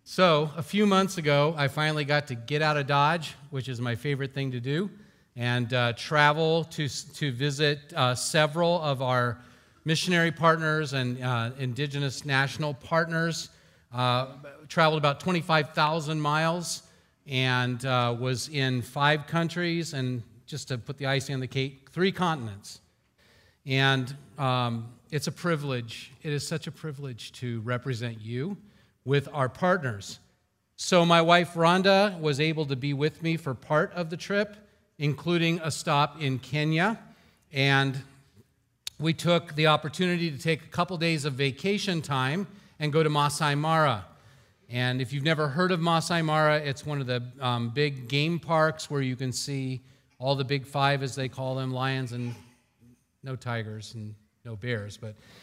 So, a few months ago, I finally got to get out of Dodge, which is my favorite thing to do, and travel to visit several of our missionary partners and indigenous national partners. Traveled about 25,000 miles and was in 5 countries, and just to put the icing on the cake, 3 continents. And it's a privilege. It is such a privilege to represent you with our partners. So my wife Rhonda was able to be with me for part of the trip, including a stop in Kenya. And we took the opportunity to take a couple days of vacation time and go to Masai Mara. And if you've never heard of Masai Mara, it's one of the big game parks where you can see all the big 5, as they call them, lions and no tigers and no bears,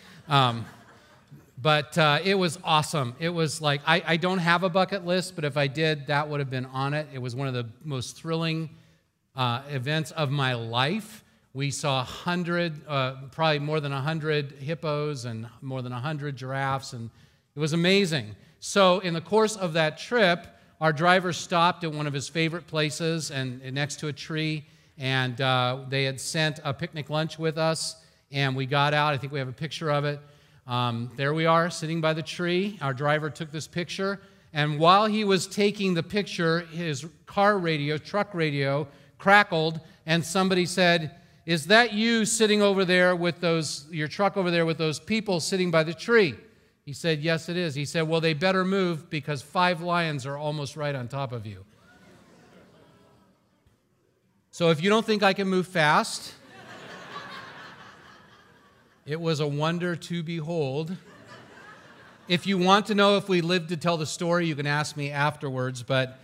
but it was awesome. It was like, I don't have a bucket list, but if I did, that would have been on it. It was one of the most thrilling events of my life. We saw probably more than 100 hippos and more than 100 giraffes, and it was amazing. So in the course of that trip, our driver stopped at one of his favorite places and next to a tree, and they had sent a picnic lunch with us, and we got out. I think we have a picture of it. There we are, sitting by the tree. Our driver took this picture, and while he was taking the picture, his truck radio, crackled, and somebody said, "Is that you sitting over there with your truck over there with those people sitting by the tree?" He said, "Yes, it is." He said, "Well, they better move because 5 lions are almost right on top of you." So if you don't think I can move fast, it was a wonder to behold. If you want to know if we lived to tell the story, you can ask me afterwards. But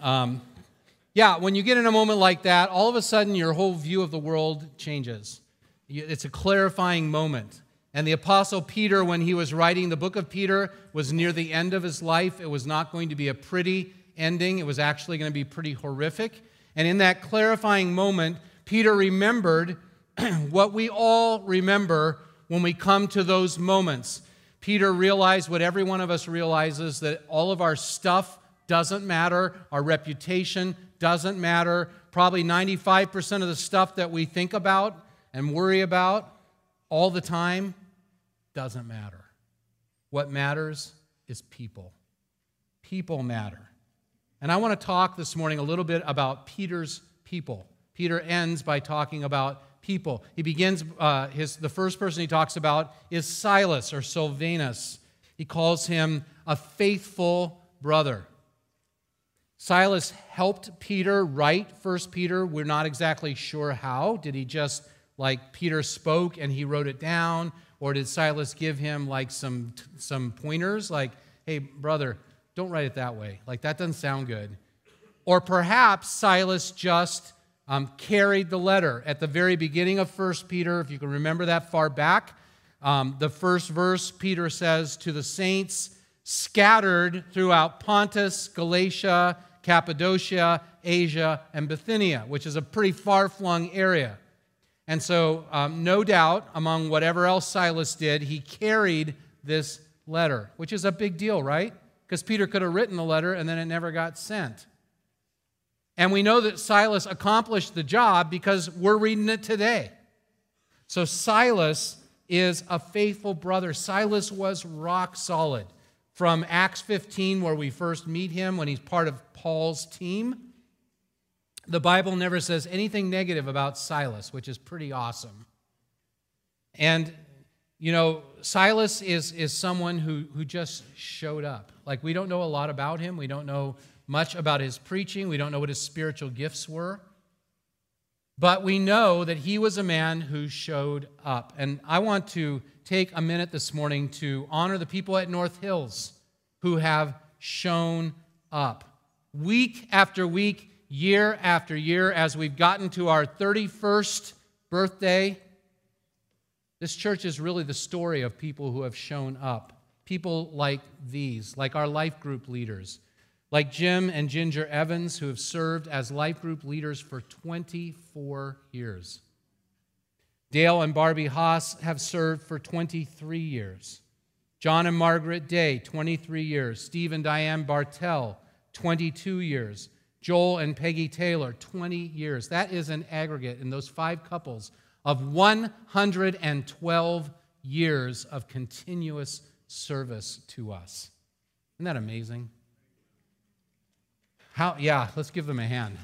yeah, when you get in a moment like that, all of a sudden your whole view of the world changes. It's a clarifying moment. And the Apostle Peter, when he was writing the book of Peter, was near the end of his life. It was not going to be a pretty ending. It was actually going to be pretty horrific. And in that clarifying moment, Peter remembered what we all remember when we come to those moments. Peter realized what every one of us realizes, that all of our stuff doesn't matter, our reputation doesn't matter. Probably 95% of the stuff that we think about and worry about all the time doesn't matter. What matters is people. People matter. And I want to talk this morning a little bit about Peter's people. Peter ends by talking about people. He begins, the first person he talks about is Silas or Silvanus. He calls him a faithful brother. Silas helped Peter write 1 Peter. We're not exactly sure how. Did he just, like Peter spoke and he wrote it down? Or did Silas give him like some pointers? Like, hey, brother, don't write it that way. Like, that doesn't sound good. Or perhaps Silas just carried the letter. At the very beginning of 1 Peter, if you can remember that far back, the first verse, Peter says, "To the saints scattered throughout Pontus, Galatia, Cappadocia, Asia, and Bithynia," which is a pretty far-flung area. And so, no doubt, among whatever else Silas did, he carried this letter, which is a big deal, right? Because Peter could have written the letter and then it never got sent. And we know that Silas accomplished the job because we're reading it today. So Silas is a faithful brother. Silas was rock solid. From Acts 15, where we first meet him when he's part of Paul's team, the Bible never says anything negative about Silas, which is pretty awesome. And, you know, Silas is someone who just showed up. Like, we don't know a lot about him. We don't know much about his preaching. We don't know what his spiritual gifts were. But we know that he was a man who showed up. And I want to take a minute this morning to honor the people at North Hills who have shown up. Week after week, year after year, as we've gotten to our 31st birthday, this church is really the story of people who have shown up. People like these, like our life group leaders, like Jim and Ginger Evans, who have served as life group leaders for 24 years. Dale and Barbie Haas have served for 23 years. John and Margaret Day, 23 years. Steve and Diane Bartell, 22 years. Joel and Peggy Taylor, 20 years. That is an aggregate in those 5 couples of 112 years of continuous service to us. Isn't that amazing? Yeah, let's give them a hand.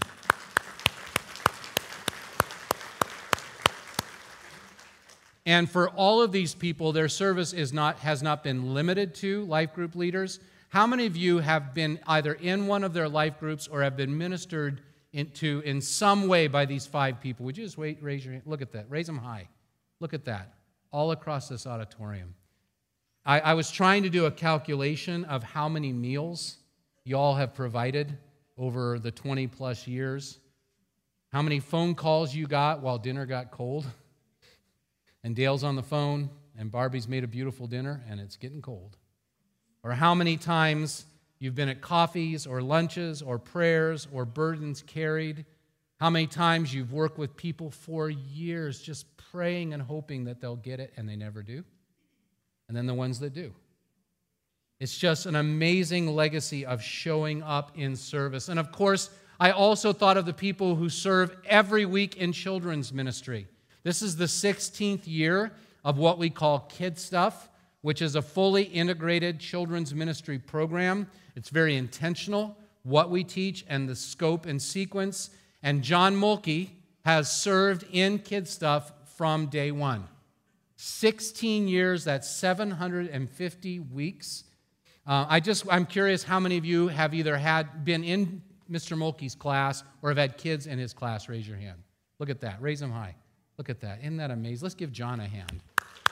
And for all of these people, their service has not been limited to life group leaders. How many of you have been either in one of their life groups or have been ministered into in some way by these 5 people? Would you just raise your hand? Look at that. Raise them high. Look at that. All across this auditorium. I was trying to do a calculation of how many meals y'all have provided over the 20-plus years. How many phone calls you got while dinner got cold? And Dale's on the phone, and Barbie's made a beautiful dinner, and it's getting cold. Or how many times you've been at coffees or lunches or prayers or burdens carried. How many times you've worked with people for years just praying and hoping that they'll get it, and they never do. And then the ones that do. It's just an amazing legacy of showing up in service. And of course, I also thought of the people who serve every week in children's ministry. This is the 16th year of what we call Kid Stuff, which is a fully integrated children's ministry program. It's very intentional, what we teach and the scope and sequence. And John Mulkey has served in Kid Stuff from day one. 16 years, that's 750 weeks. I'm curious how many of you have either been in Mr. Mulkey's class or have had kids in his class. Raise your hand. Look at that. Raise them high. Look at that. Isn't that amazing? Let's give John a hand.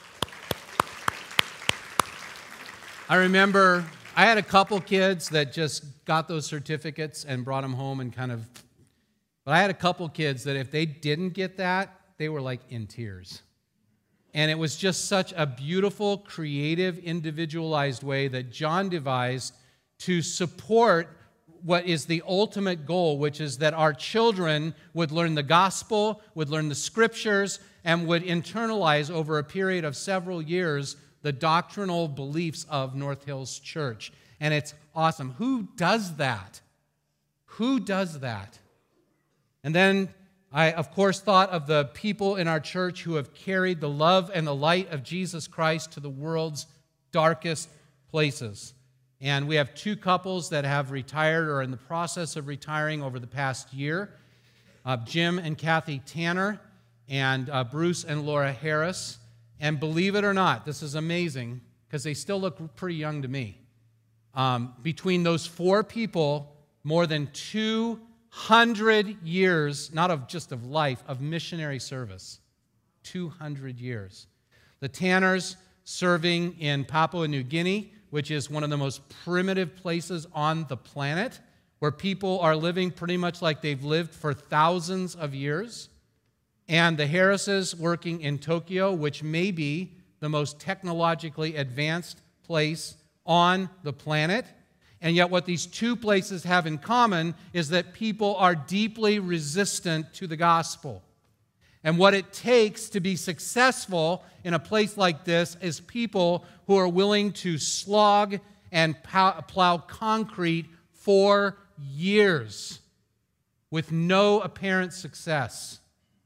I remember I had a couple kids that just got those certificates and brought them home and but I had a couple kids that if they didn't get that, they were like in tears. And it was just such a beautiful, creative, individualized way that John devised to support what is the ultimate goal, which is that our children would learn the gospel, would learn the scriptures, and would internalize over a period of several years the doctrinal beliefs of North Hills Church. And it's awesome. Who does that? Who does that? And then I, of course, thought of the people in our church who have carried the love and the light of Jesus Christ to the world's darkest places. And we have 2 couples that have retired or are in the process of retiring over the past year. Jim and Kathy Tanner and Bruce and Laura Harris. And believe it or not, this is amazing because they still look pretty young to me. Between those 4 people, more than 200 years, not of just of life, of missionary service. 200 years. The Tanners serving in Papua New Guinea, which is one of the most primitive places on the planet, where people are living pretty much like they've lived for thousands of years. And the Harrises working in Tokyo, which may be the most technologically advanced place on the planet. And yet what these 2 places have in common is that people are deeply resistant to the gospel. And what it takes to be successful in a place like this is people who are willing to slog and plow concrete for years with no apparent success.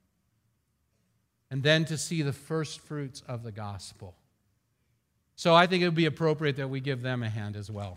And then to see the first fruits of the gospel. So I think it would be appropriate that we give them a hand as well.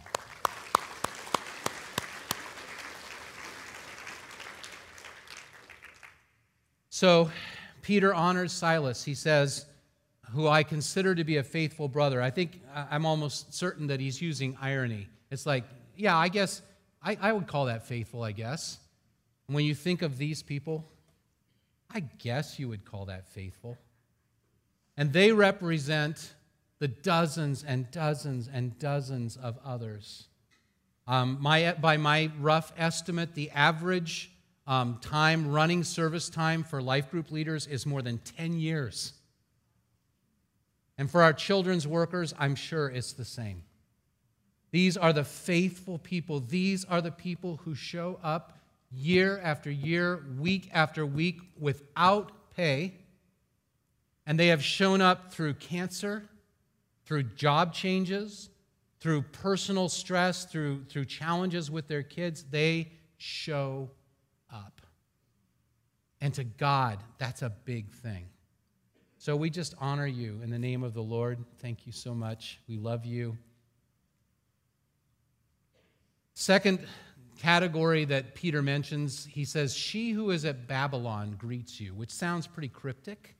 So Peter honors Silas. He says, who I consider to be a faithful brother. I think I'm almost certain that he's using irony. It's like, yeah, I guess I would call that faithful, I guess. And when you think of these people, I guess you would call that faithful. And they represent the dozens and dozens and dozens of others. By my rough estimate, the average running service time for life group leaders is more than 10 years. And for our children's workers, I'm sure it's the same. These are the faithful people. These are the people who show up year after year, week after week, without pay. And they have shown up through cancer, through job changes, through personal stress, through challenges with their kids, they show up. And to God, that's a big thing. So we just honor you in the name of the Lord. Thank you so much. We love you. Second category that Peter mentions, he says, she who is at Babylon greets you, which sounds pretty cryptic.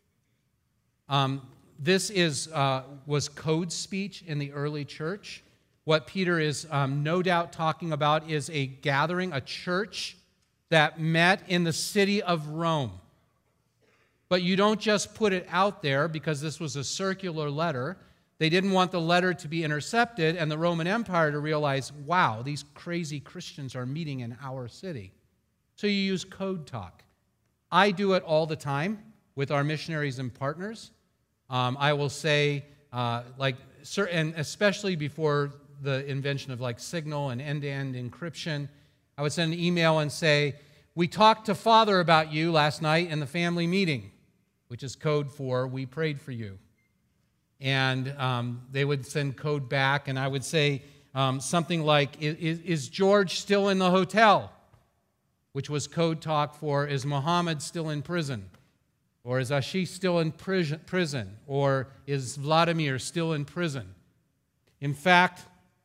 This was code speech in the early church. What Peter is no doubt talking about is a gathering, a church that met in the city of Rome. But you don't just put it out there because this was a circular letter. They didn't want the letter to be intercepted and the Roman Empire to realize, wow, these crazy Christians are meeting in our city. So you use code talk. I do it all the time with our missionaries and partners. I will say, and especially before the invention of like Signal and end-to-end encryption, I would send an email and say, we talked to Father about you last night in the family meeting, which is code for we prayed for you. And they would send code back, and I would say something like, is George still in the hotel? Which was code talk for, is Muhammad still in prison? Or is Ashish still in prison? Or is Vladimir still in prison? In fact,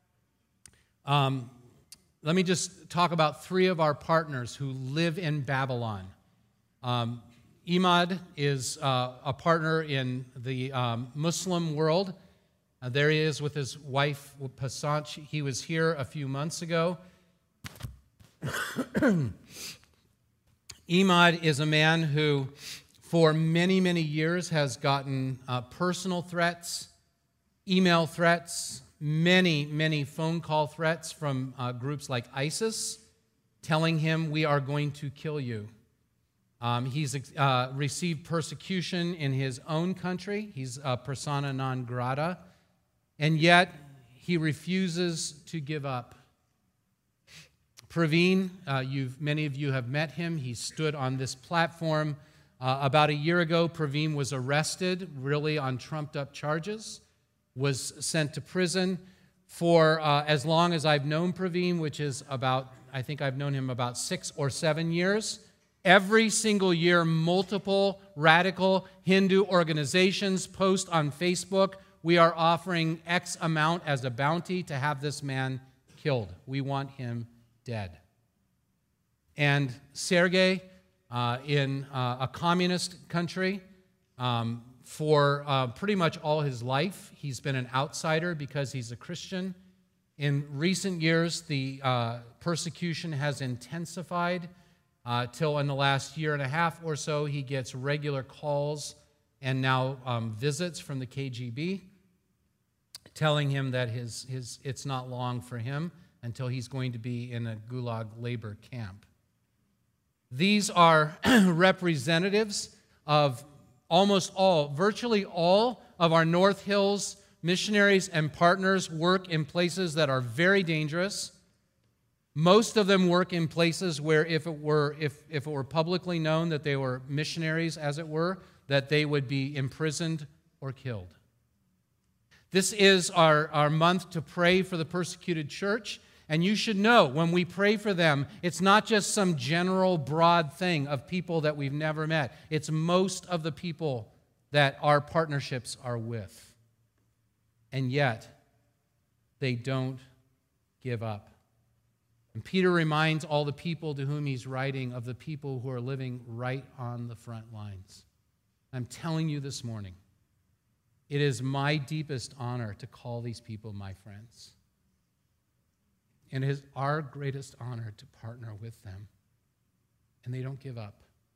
let me just talk about 3 of our partners who live in Babylon. Imad is a partner in the Muslim world. There he is with his wife, Pasanch. He was here a few months ago. Imad is a man who, for many, many years, has gotten personal threats, email threats, many, many phone call threats from groups like ISIS, telling him, we are going to kill you. He's received persecution in his own country. He's persona non grata. And yet, he refuses to give up. Praveen, many of you have met him. He stood on this platform. About a year ago, Praveen was arrested, really on trumped-up charges, was sent to prison for as long as I've known Praveen, which is about, I think I've known him about 6 or 7 years. Every single year, multiple radical Hindu organizations post on Facebook, we are offering X amount as a bounty to have this man killed. We want him dead. And Sergei, in a communist country, for pretty much all his life, he's been an outsider because he's a Christian. In recent years, the persecution has intensified. Till in the last year and a half or so, he gets regular calls and now visits from the KGB telling him that it's not long for him until he's going to be in a Gulag labor camp. These are representatives of virtually all of our North Hills missionaries and partners work in places that are very dangerous. Most of them work in places where if it were publicly known that they were missionaries, as it were, that they would be imprisoned or killed. This is our month to pray for the persecuted church, and you should know when we pray for them, it's not just some general broad thing of people that we've never met. It's most of the people that our partnerships are with. And yet, they don't give up. And Peter reminds all the people to whom he's writing of the people who are living right on the front lines. I'm telling you this morning, it is my deepest honor to call these people my friends. And it is our greatest honor to partner with them. And they don't give up.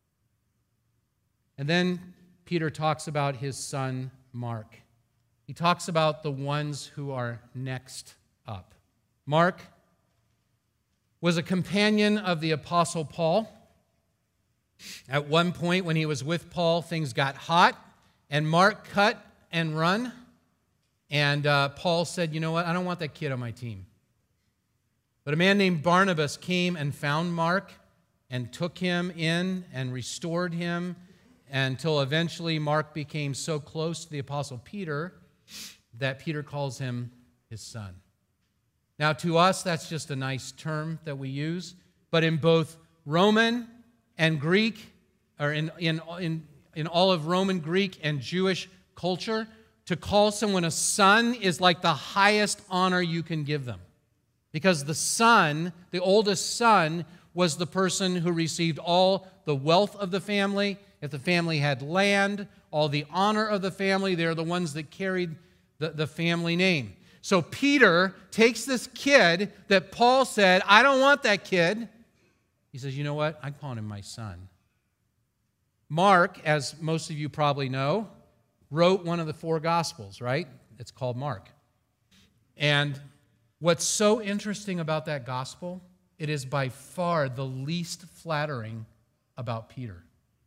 And then Peter talks about his son, Mark. He talks about the ones who are next up. Mark was a companion of the Apostle Paul. At one point when he was with Paul, things got hot, and Mark cut and run. And Paul said, you know what, I don't want that kid on my team. But a man named Barnabas came and found Mark and took him in and restored him until eventually Mark became so close to the Apostle Peter that Peter calls him his son. Now, to us, that's just a nice term that we use, but in both Roman and Greek, or in all of Roman, Greek, and Jewish culture, to call someone a son is like the highest honor you can give them. Because the son, the oldest son, was the person who received all the wealth of the family. If the family had land, all the honor of the family, they're the ones that carried the family name. So Peter takes this kid that Paul said, I don't want that kid. He says, you know what? I'm calling him my son. Mark, as most of you probably know, wrote one of the 4 Gospels, right? It's called Mark. And what's so interesting about that gospel, it is by far the least flattering about Peter.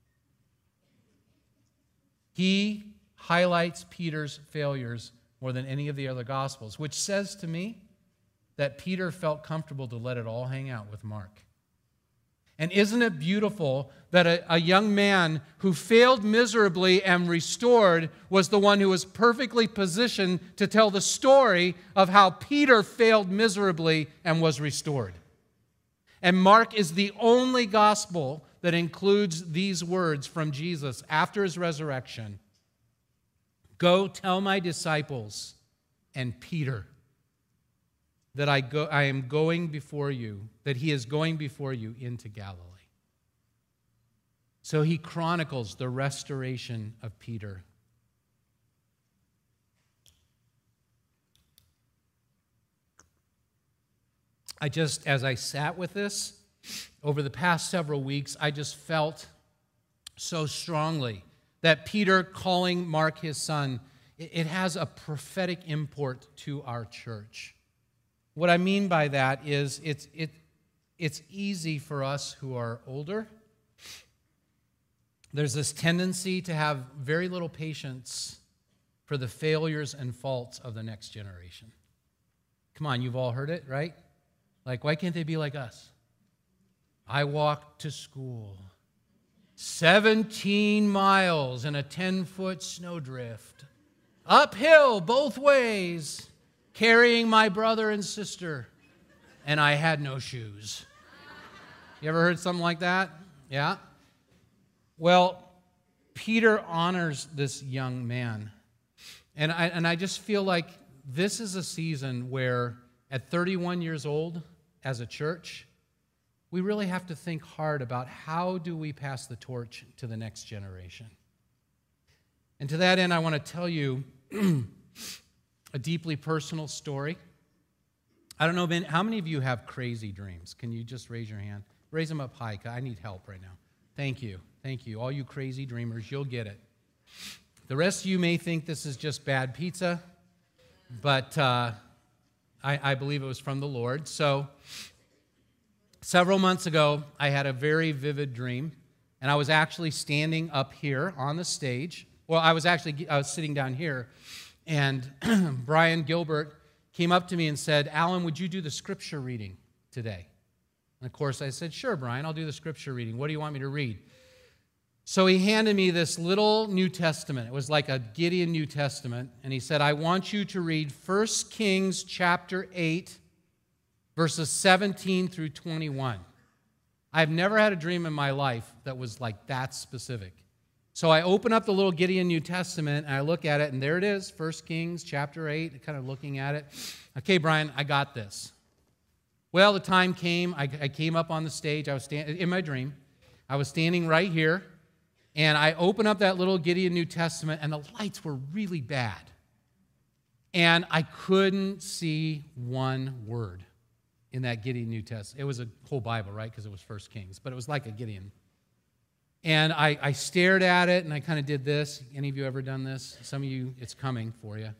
He highlights Peter's failures more than any of the other Gospels, which says to me that Peter felt comfortable to let it all hang out with Mark. And isn't it beautiful that a young man who failed miserably and restored was the one who was perfectly positioned to tell the story of how Peter failed miserably and was restored? And Mark is the only gospel that includes these words from Jesus after his resurrection. Go tell my disciples and Peter that I am going before you, that he is going before you into Galilee. So he chronicles the restoration of Peter. As I sat with this over the past several weeks, I just felt so strongly that Peter calling Mark his son, it has a prophetic import to our church. What I mean by that is it's easy for us who are older. There's this tendency to have very little patience for the failures and faults of the next generation. Come on, you've all heard it, right? Like, why can't they be like us? I walked to school 17 miles in a 10-foot snowdrift, uphill both ways, carrying my brother and sister, and I had no shoes. You ever heard something like that? Yeah? Well, Peter honors this young man. And I just feel like this is a season where at 31 years old, as a church, we really have to think hard about how do we pass the torch to the next generation. And to that end, I want to tell you a deeply personal story. I don't know, Ben, how many of you have crazy dreams? Can you just raise your hand? Raise them up high. I need help right now. Thank you. Thank you. All you crazy dreamers, you'll get it. The rest of you may think this is just bad pizza, but I believe it was from the Lord. So several months ago, I had a very vivid dream, and I was actually standing up here on the stage. Well, I was sitting down here, and Brian Gilbert came up to me and said, Alan, would you do the scripture reading today? And of course, I said, sure, Brian, I'll do the scripture reading. What do you want me to read? So he handed me this little New Testament. It was like a Gideon New Testament. And he said, I want you to read 1 Kings chapter 8, verses 17 through 21. I've never had a dream in my life that was like that specific. So I open up the little Gideon New Testament, and I look at it, and there it is, 1 Kings chapter 8, kind of looking at it. Okay, Brian, I got this. Well, the time came. I came up on the stage. I was in my dream. I was standing right here. And I open up that little Gideon New Testament, and the lights were really bad. And I couldn't see one word in that Gideon New Testament. It was a whole Bible, right, because it was 1 Kings, but it was like a Gideon. And I stared at it, and I kind of did this. Any of you ever done this? Some of you, it's coming for you.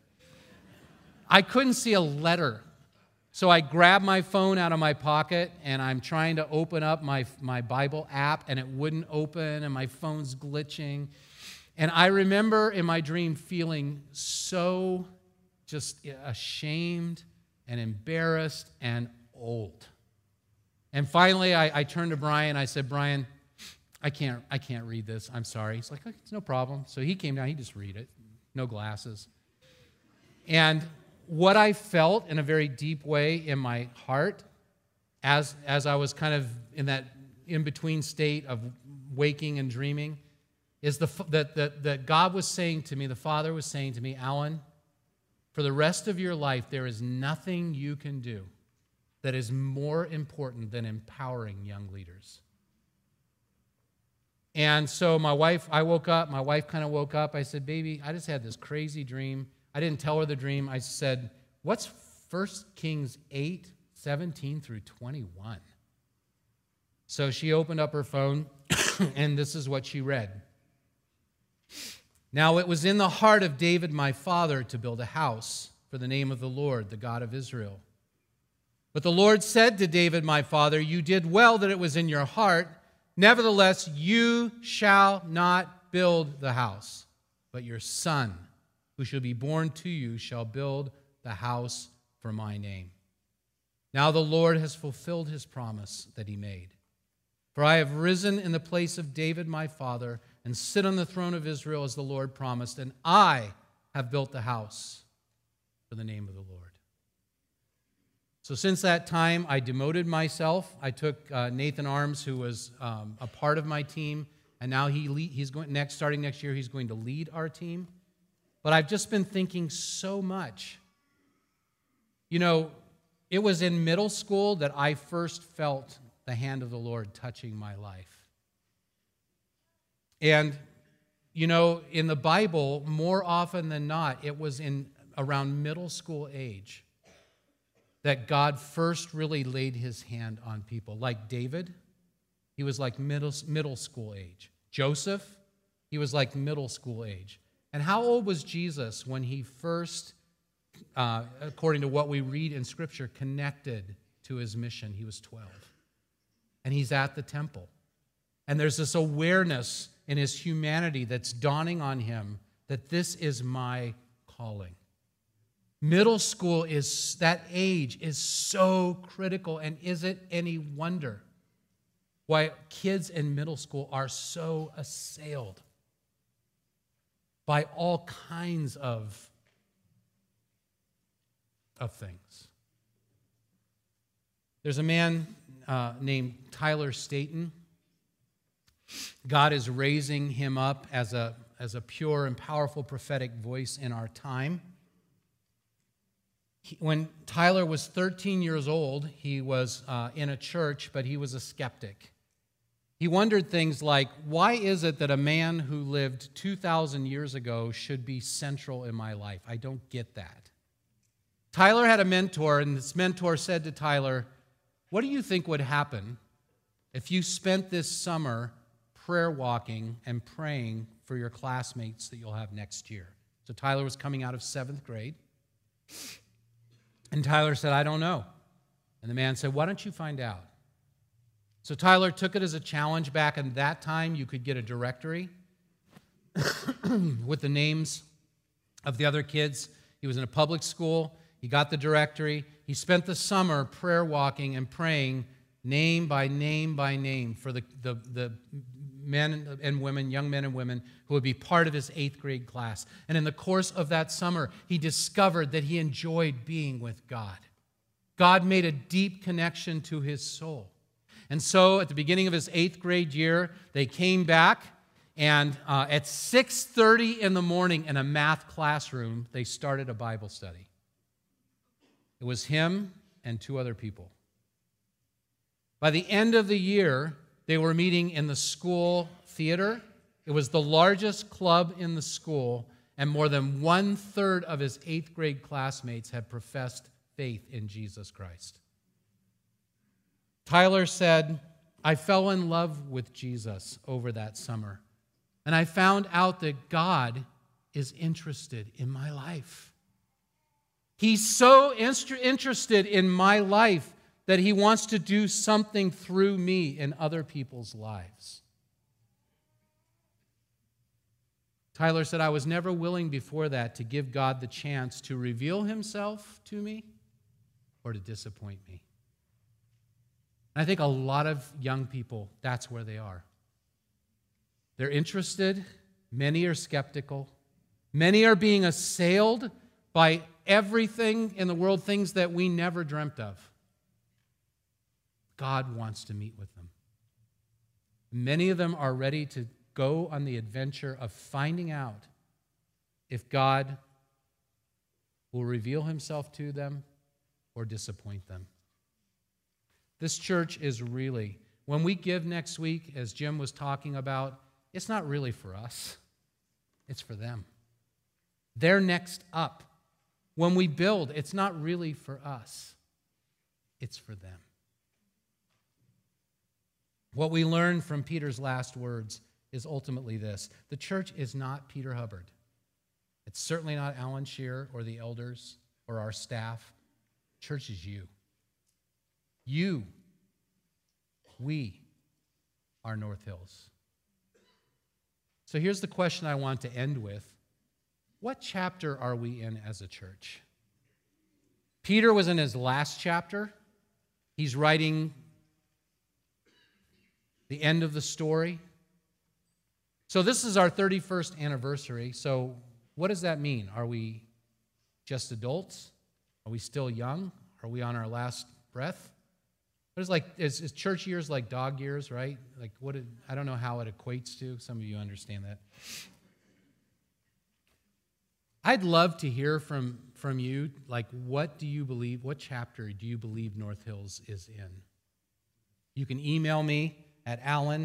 I couldn't see a letter. So I grabbed my phone out of my pocket, and I'm trying to open up my Bible app, and it wouldn't open, and my phone's glitching. And I remember in my dream feeling so just ashamed and embarrassed and old. And finally, I turned to Brian. I said, Brian, I can't read this. I'm sorry. He's like, it's no problem. So he came down. He just read it. No glasses. And what I felt in a very deep way in my heart as I was kind of in that in-between state of waking and dreaming is that God was saying to me, the Father was saying to me, Alan, for the rest of your life, there is nothing you can do that is more important than empowering young leaders. And so my wife kind of woke up. I said, baby, I just had this crazy dream. I didn't tell her the dream. I said, what's 1 Kings 8:17 through 21? So she opened up her phone, and this is what she read. Now it was in the heart of David my father to build a house for the name of the Lord, the God of Israel. But the Lord said to David my father, you did well that it was in your heart. Nevertheless, you shall not build the house, but your son, who shall be born to you, shall build the house for my name. Now the Lord has fulfilled his promise that he made. For I have risen in the place of David my father and sit on the throne of Israel as the Lord promised, and I have built the house for the name of the Lord. So since that time, I demoted myself. I took Nathan Arms, who was a part of my team, and now starting next year, he's going to lead our team. But I've just been thinking so much. You know, it was in middle school that I first felt the hand of the Lord touching my life. And, you know, in the Bible, more often than not, it was in around middle school age that God first really laid his hand on people. Like David, he was like middle school age. Joseph, he was like middle school age. And how old was Jesus when he first, according to what we read in Scripture, connected to his mission? He was 12. And he's at the temple. And there's this awareness in his humanity that's dawning on him that this is my calling. Middle school that age is so critical, and is it any wonder why kids in middle school are so assailed by all kinds of things? There's a man named Tyler Staton. God is raising him up as a pure and powerful prophetic voice in our time. When Tyler was 13 years old, he was in a church, but he was a skeptic. He wondered things like, why is it that a man who lived 2,000 years ago should be central in my life? I don't get that. Tyler had a mentor, and this mentor said to Tyler, what do you think would happen if you spent this summer prayer walking and praying for your classmates that you'll have next year? So Tyler was coming out of 7th grade. And Tyler said, I don't know. And the man said, why don't you find out? So Tyler took it as a challenge. Back in that time, you could get a directory with the names of the other kids. He was in a public school. He got the directory. He spent the summer prayer walking and praying name by name by name for the men and women, young men and women, who would be part of his 8th grade class. And in the course of that summer, he discovered that he enjoyed being with God. God made a deep connection to his soul. And so at the beginning of his 8th grade year, they came back, and at 6:30 in the morning in a math classroom, they started a Bible study. It was him and 2 other people. By the end of the year, they were meeting in the school theater. It was the largest club in the school, and more than 1/3 of his 8th grade classmates had professed faith in Jesus Christ. Tyler said, I fell in love with Jesus over that summer, and I found out that God is interested in my life. He's so interested in my life that he wants to do something through me in other people's lives. Tyler said, I was never willing before that to give God the chance to reveal himself to me or to disappoint me. And I think a lot of young people, that's where they are. They're interested. Many are skeptical. Many are being assailed by everything in the world, things that we never dreamt of. God wants to meet with them. Many of them are ready to go on the adventure of finding out if God will reveal himself to them or disappoint them. This church is really, when we give next week, as Jim was talking about, it's not really for us. It's for them. They're next up. When we build, it's not really for us. It's for them. What we learn from Peter's last words is ultimately this. The church is not Peter Hubbard. It's certainly not Alan Shearer or the elders or our staff. Church is you. You. We are North Hills. So here's the question I want to end with. What chapter are we in as a church? Peter was in his last chapter. He's writing the end of the story. So this is our 31st anniversary. So what does that mean? Are we just adults? Are we still young? Are we on our last breath? Is church years like dog years, right? Like I don't know how it equates to. Some of you understand that. I'd love to hear from you, like, what do you believe, what chapter do you believe North Hills is in? You can email me at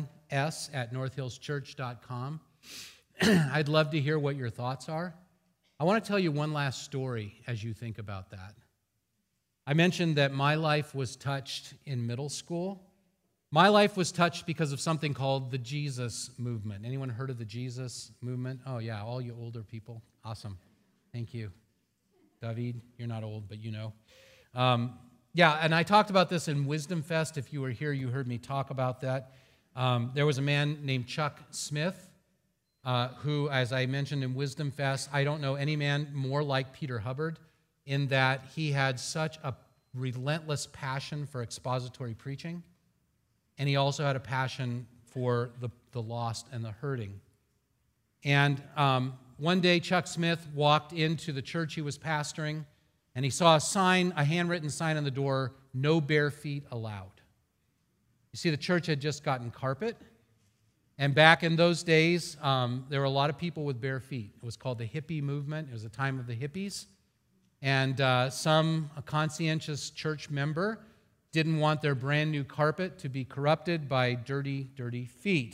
alans@northhillschurch.com. I'd love to hear what your thoughts are. I want to tell you one last story as you think about that. I mentioned that my life was touched in middle school. My life was touched because of something called the Jesus movement. Anyone heard of the Jesus movement? Oh, yeah, all you older people. Awesome. Thank you. David, you're not old, but you know. Yeah, and I talked about this in Wisdom Fest. If you were here, you heard me talk about that. There was a man named Chuck Smith who, as I mentioned in Wisdom Fest, I don't know any man more like Peter Hubbard in that he had such a relentless passion for expository preaching, and he also had a passion for the lost and the hurting. And one day, Chuck Smith walked into the church he was pastoring, and he saw a sign, a handwritten sign on the door, "No bare feet allowed." You see, the church had just gotten carpet, and back in those days, there were a lot of people with bare feet. It was called the hippie movement. It was the time of the hippies. And a conscientious church member didn't want their brand new carpet to be corrupted by dirty, dirty feet.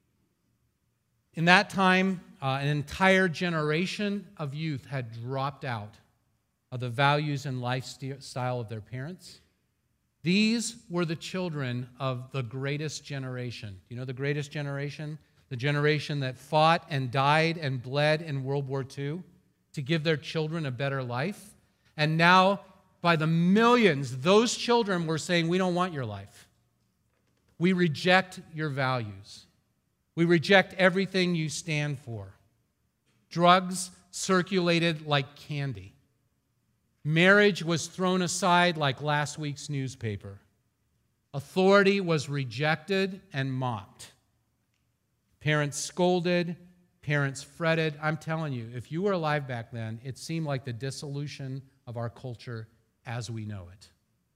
In that time, an entire generation of youth had dropped out of the values and lifestyle of their parents. These were the children of the greatest generation. You know the greatest generation? The generation that fought and died and bled in World War II to give their children a better life. And now, by the millions, those children were saying, "We don't want your life. We reject your values. We reject everything you stand for." Drugs circulated like candy. Marriage was thrown aside like last week's newspaper. Authority was rejected and mocked. Parents scolded, parents fretted. I'm telling you, if you were alive back then, it seemed like the dissolution of our culture as we know it.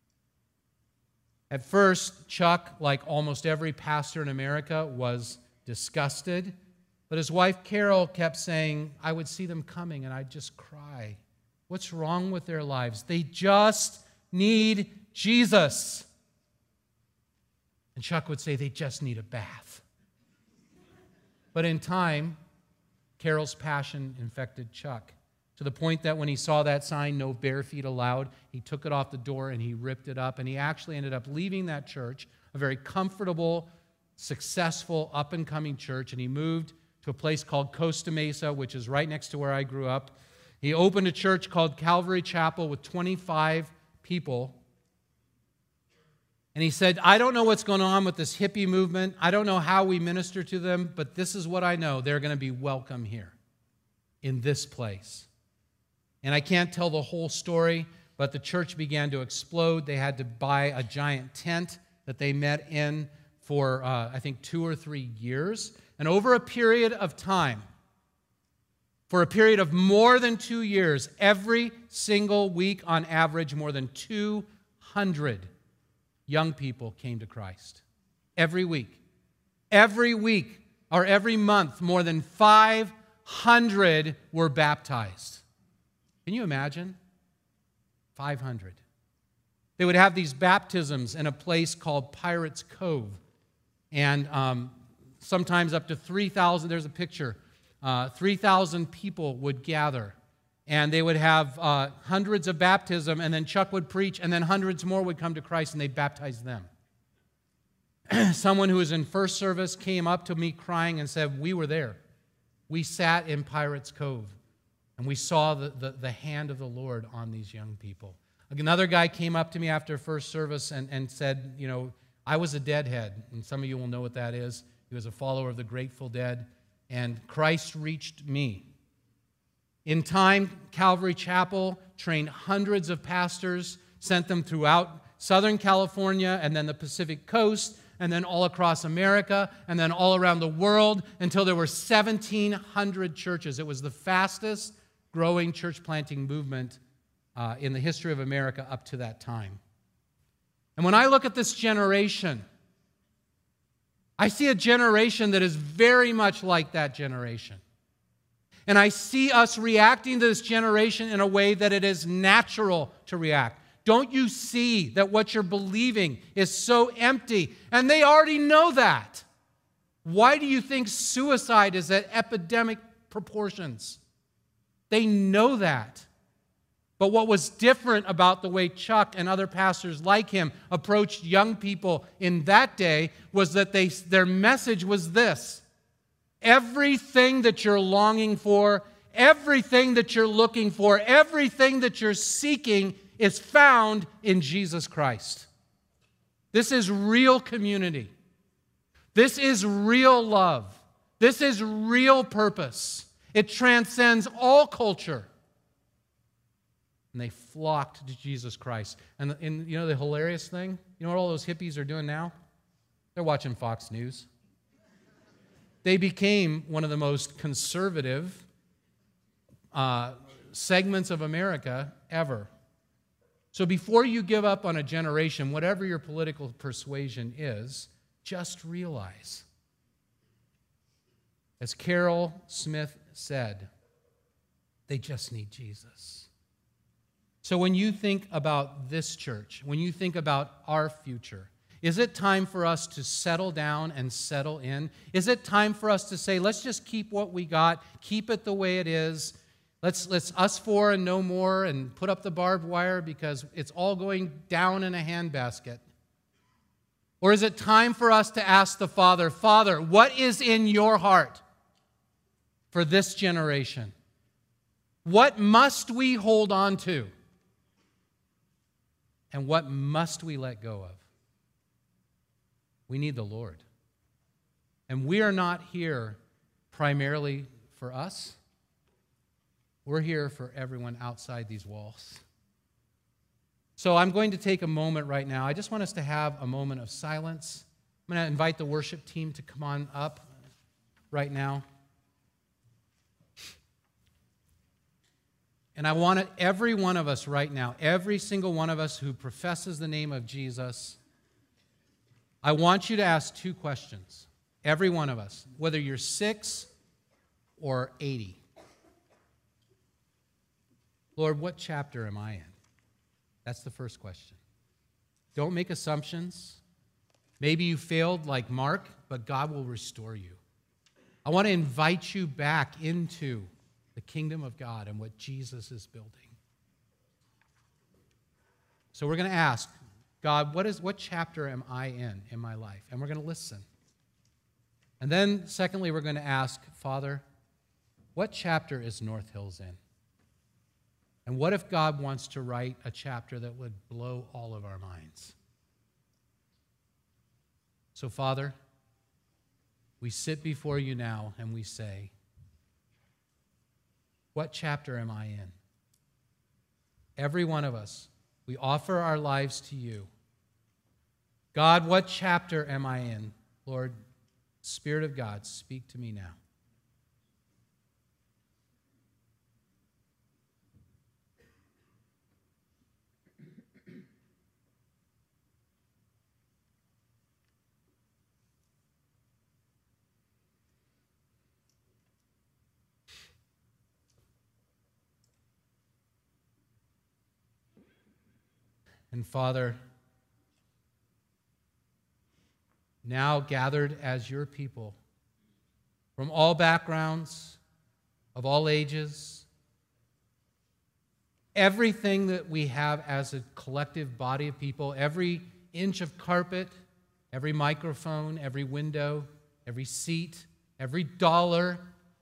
At first, Chuck, like almost every pastor in America, was disgusted, but his wife Carol kept saying, "I would see them coming and I'd just cry. What's wrong with their lives? They just need Jesus." And Chuck would say, "They just need a bath." But in time, Carol's passion infected Chuck to the point that when he saw that sign, "No bare feet allowed," he took it off the door and he ripped it up. And he actually ended up leaving that church, a very comfortable, successful, up-and-coming church, and he moved to a place called Costa Mesa, which is right next to where I grew up. He opened a church called Calvary Chapel with 25 people. And he said, "I don't know what's going on with this hippie movement. I don't know how we minister to them, but this is what I know. They're going to be welcome here in this place." And I can't tell the whole story, but the church began to explode. They had to buy a giant tent that they met in for, I think, 2 or 3 years. And over a period of time, For a period of more than 2 years, every single week on average, more than 200 young people came to Christ. Every week. Every week or every month, more than 500 were baptized. Can you imagine? 500. They would have these baptisms in a place called Pirates Cove. And sometimes up to 3,000, there's a picture, 3,000 people would gather. And they would have hundreds of baptism, and then Chuck would preach, and then hundreds more would come to Christ, and they'd baptize them. Someone who was in first service came up to me crying and said, we were there. We sat in Pirates Cove, and we saw the hand of the Lord on these young people. Another guy came up to me after first service and said, you know, I was a deadhead, and some of you will know what that is. He was a follower of the Grateful Dead, and Christ reached me. In time, Calvary Chapel trained hundreds of pastors, sent them throughout Southern California and then the Pacific Coast, and then all across America, and then all around the world, until there were 1,700 churches. It was the fastest growing church planting movement in the history of America up to that time. And when I look at this generation, I see a generation that is very much like that generation. And I see us reacting to this generation in a way that it is natural to react. Don't you see that what you're believing is so empty? And they already know that. Why do you think suicide is at epidemic proportions? They know that. But what was different about the way Chuck and other pastors like him approached young people in that day was that their message was this: everything that you're longing for, everything that you're looking for, everything that you're seeking is found in Jesus Christ. This is real community. This is real love. This is real purpose. It transcends all culture. And they flocked to Jesus Christ. And you know the hilarious thing? You know what all those hippies are doing now? They're watching Fox News. They became one of the most conservative segments of America ever. So before you give up on a generation, whatever your political persuasion is, just realize, as Carol Smith said, they just need Jesus. So when you think about this church, when you think about our future, is it time for us to settle down and settle in? Is it time for us to say, let's just keep what we got, keep it the way it is, let's us four and no more, and put up the barbed wire because it's all going down in a handbasket? Or is it time for us to ask the Father, Father, what is in your heart for this generation? What must we hold on to? And what must we let go of? We need the Lord. And we are not here primarily for us. We're here for everyone outside these walls. So I'm going to take a moment right now. I just want us to have a moment of silence. I'm going to invite the worship team to come on up right now. And I want every one of us right now, every single one of us who professes the name of Jesus, I want you to ask two questions. Every one of us, whether you're 6 or 80. Lord, what chapter am I in? That's the first question. Don't make assumptions. Maybe you failed like Mark, but God will restore you. I want to invite you back into the kingdom of God and what Jesus is building. So we're going to ask, God, what chapter am I in my life? And we're going to listen. And then, secondly, we're going to ask, Father, what chapter is North Hills in? And what if God wants to write a chapter that would blow all of our minds? So, Father, we sit before you now and we say, what chapter am I in? Every one of us, we offer our lives to you. God, what chapter am I in? Lord, Spirit of God, speak to me now. And Father, now gathered as your people from all backgrounds, of all ages, everything that we have as a collective body of people, every inch of carpet, every microphone, every window, every seat, every dollar,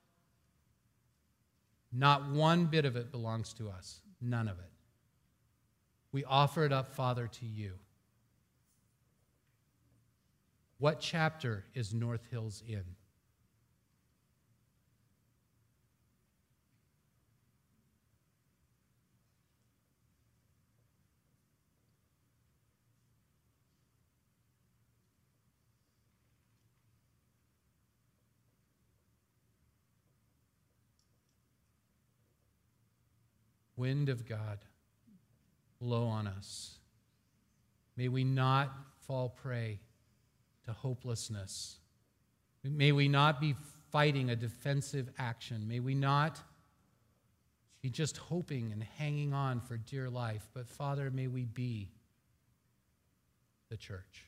not one bit of it belongs to us. None of it. We offer it up, Father, to you. What chapter is North Hills in? Wind of God, blow on us. May we not fall prey to hopelessness. May we not be fighting a defensive action. May we not be just hoping and hanging on for dear life. But Father, may we be the church.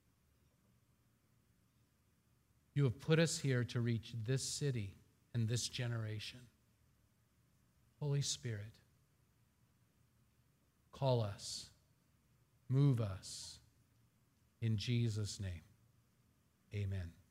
You have put us here to reach this city and this generation. Holy Spirit, call us, move us. In Jesus' name, amen.